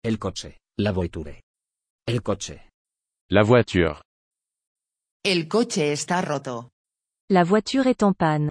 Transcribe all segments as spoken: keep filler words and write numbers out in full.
El coche, la voiture. El coche. La voiture. El coche está roto. La voiture est en panne.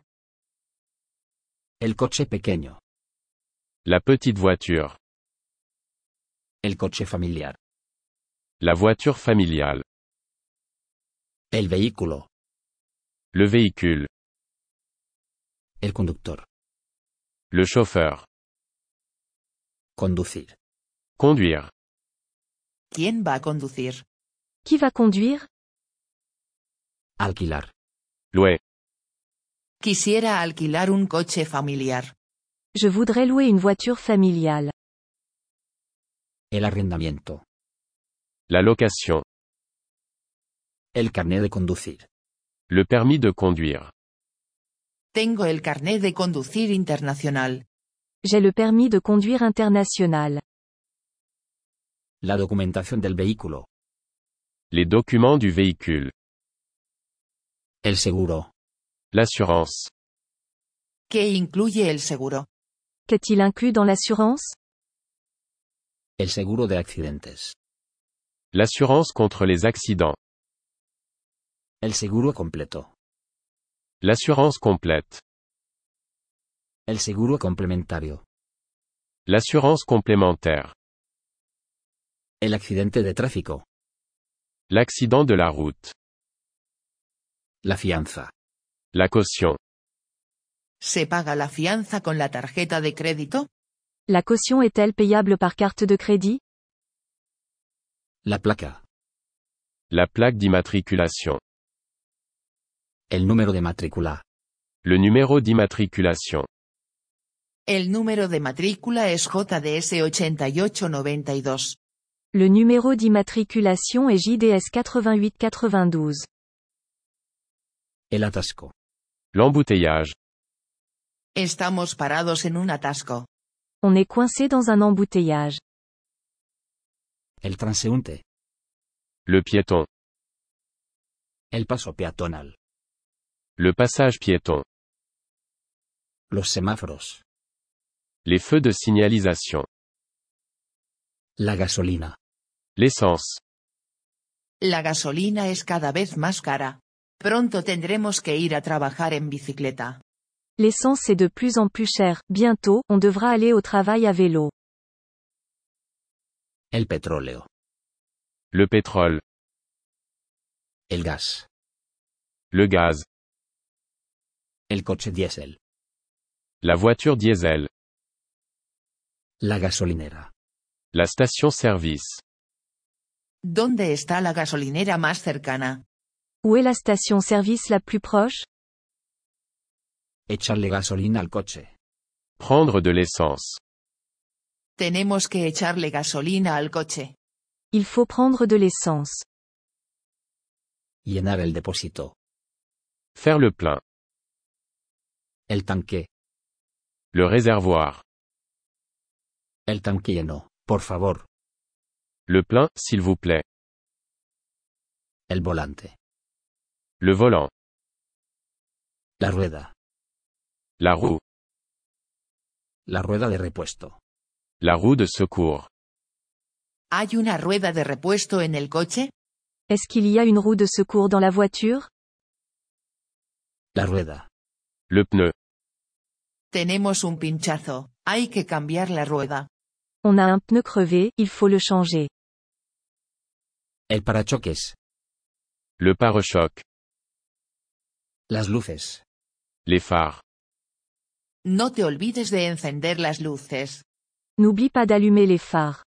El coche pequeño. La petite voiture. El coche familiar. La voiture familiale. El vehículo. Le véhicule. El conductor. Le chauffeur. Conducir. Conduire. ¿Quién va a conducir? Qui va conduire? Alquilar. Louer. Quisiera alquilar un coche familiar. Je voudrais louer une voiture familiale. El arrendamiento. La location. El carnet de conducir. Le permis de conduire. Tengo el carnet de conducir internacional. J'ai le permis de conduire international. La documentación del vehículo. Les documents du véhicule. El seguro. L'assurance. ¿Qué incluye el seguro? Qu'est-il inclus dans l'assurance? El seguro de accidentes. L'assurance contre les accidents. El seguro completo. L'assurance complète. El seguro complementario. L'assurance complémentaire. El accidente de tráfico. L'accident de la route. La fianza. La caution. ¿Se paga la fianza con la tarjeta de crédito? La caution est-elle payable par carte de crédit? La placa. La plaque d'immatriculation. El número de matrícula. Le numéro d'immatriculation. El número de matrícula es J D S ochenta y ocho noventa y dos. Le numéro d'immatriculation est J D S quatre-vingt-huit quatre-vingt-douze. El atasco. L'embouteillage. Estamos parados en un atasco. On est coincé dans un embouteillage. El transeúnte. Le piéton. El paso peatonal. Le passage piéton. Los semáforos. Les feux de signalisation. La gasolina. L'essence. La gasolina es cada vez más cara. Pronto tendremos que ir a trabajar en bicicleta. L'essence est de plus en plus chère. Bientôt, on devra aller au travail à vélo. El petróleo. Le pétrole. El gas. Le gaz. El coche diésel. La voiture diesel. La gasolinera. La station-service. ¿Dónde está la gasolinera más cercana? Où est la station-service la plus proche? Echarle gasolina al coche. Prendre de l'essence. Tenemos que echarle gasolina al coche. Il faut prendre de l'essence. Llenar el depósito. Faire le plein. El tanque. Le réservoir. El tanque lleno, por favor. Le plein, s'il vous plaît. El volante. Le volant. La rueda. La roue. La rueda de repuesto. La roue de secours. ¿Hay una rueda de repuesto en el coche? Est-ce qu'il y a une roue de secours dans la voiture? La rueda. Le pneu. Tenemos un pinchazo. Hay que cambiar la rueda. On a un pneu crevé, il faut le changer. El parachoques. Le pare-choc. Las luces. Les phares. No te olvides de encender las luces. N'oublie pas d'allumer les phares.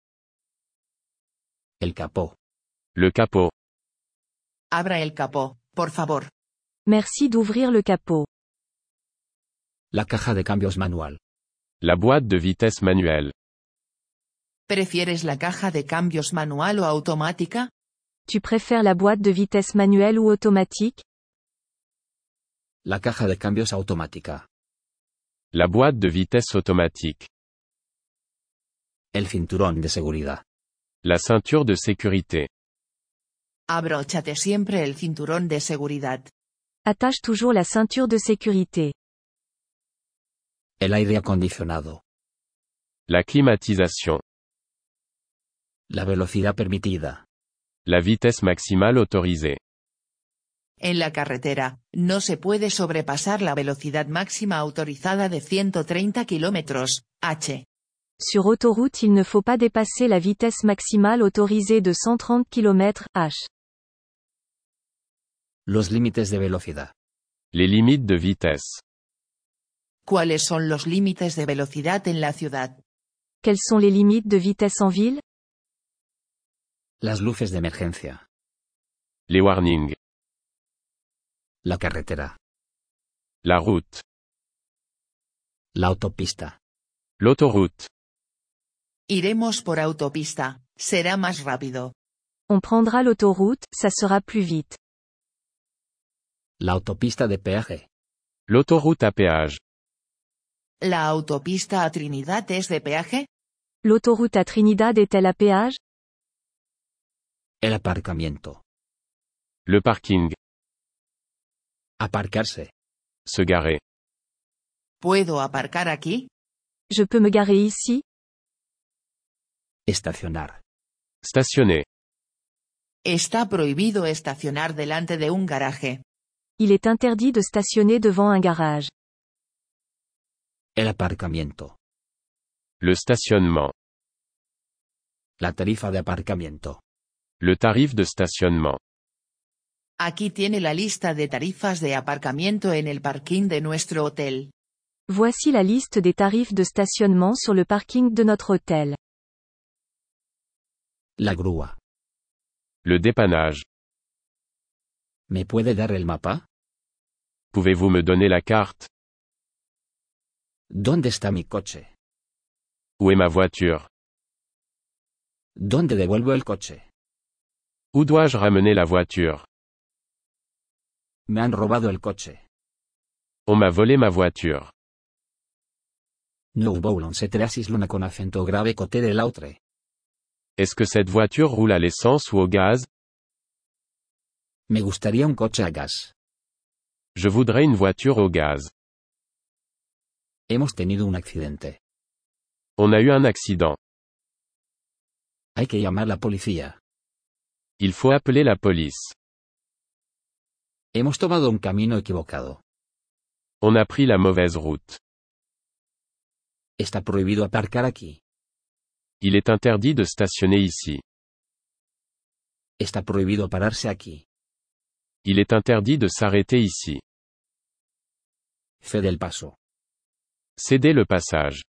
El capó. Le capot. Abra el capó, por favor. Merci d'ouvrir le capot. La caja de cambios manual. La boîte de vitesse manuelle. ¿Prefieres la caja de cambios manual o automática? Tu préfères la boîte de vitesse manuelle ou automatique? La caja de cambios automática. La boîte de vitesse automatique. El cinturón de seguridad. La ceinture de sécurité. Abróchate siempre el cinturón de seguridad. Attache toujours la ceinture de sécurité. El aire acondicionado. La climatisation. La velocidad permitida. La vitesse maximale autorisée. En la carretera, no se puede sobrepasar la velocidad máxima autorizada de ciento treinta kilómetros, h. Sur autoroute il ne faut pas dépasser la vitesse maximale autorisée de cent trente kilomètres heure. Los límites de velocidad. Les limites de vitesse. ¿Cuáles son los límites de velocidad en la ciudad? Quelles sont les limites de vitesse en ville? Las luces de emergencia. Les warnings. La carretera. La route. La autopista. L'autoroute. Iremos por autopista, será más rápido. On prendra l'autoroute, ça sera plus vite. La autopista de peaje. L'autoroute à péage. ¿La autopista a Trinidad es de peaje? L'autoroute à Trinidad est-elle à péage? El aparcamiento. Le parking. Aparcarse. Se garer. ¿Puedo aparcar aquí? Je peux me garer ici? Estacionar. Stationner. Está prohibido estacionar delante de un garaje. Il est interdit de stationner devant un garage. El aparcamiento. Le stationnement. La tarifa de aparcamiento. Le tarif de stationnement. Aquí tiene la lista de tarifas de aparcamiento en el parking de nuestro hotel. Voici la liste des tarifs de stationnement sur le parking de notre hôtel. La grúa. Le dépannage. ¿Me puede dar el mapa? Pouvez-vous me donner la carte? ¿Dónde está mi coche? Où est ma voiture? ¿Dónde devuelvo el coche? Où dois-je ramener la voiture? Me han robado el coche. On m'a volé ma voiture. No voulons cette luna con acento grave côté de l'autre. Est-ce que cette voiture roule à l'essence ou au gaz? Me gustaría un coche a gas. Je voudrais une voiture au gaz. Hemos tenido un accidente. On a eu un accident. Hay que llamar la policía. Il faut appeler la police. Hemos tomado un camino equivocado. On a pris la mauvaise route. Está prohibido aparcar aquí. Il est interdit de stationner ici. Está prohibido pararse aquí. Il est interdit de s'arrêter ici. Fe del paso. Cédez le passage.